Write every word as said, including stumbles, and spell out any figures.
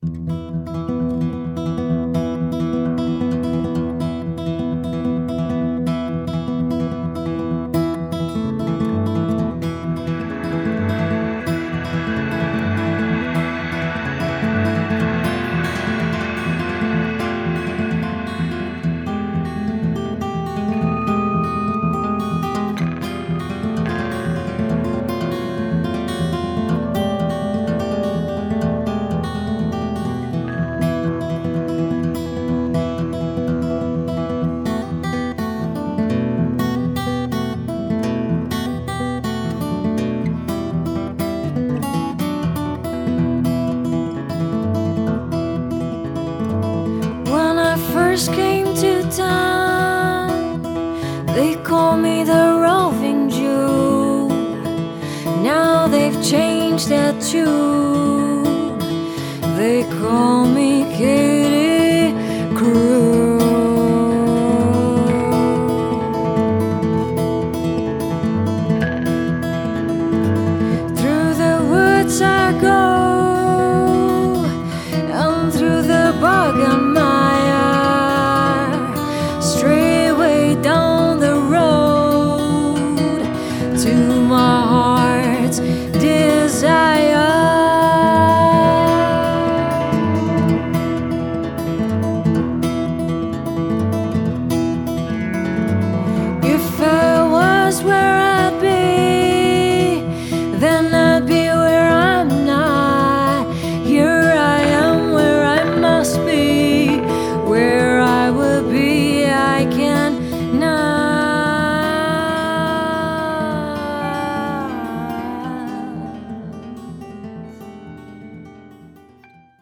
When I first came to town, they called me the roving Jew. Now they've changed their tune. They call me King.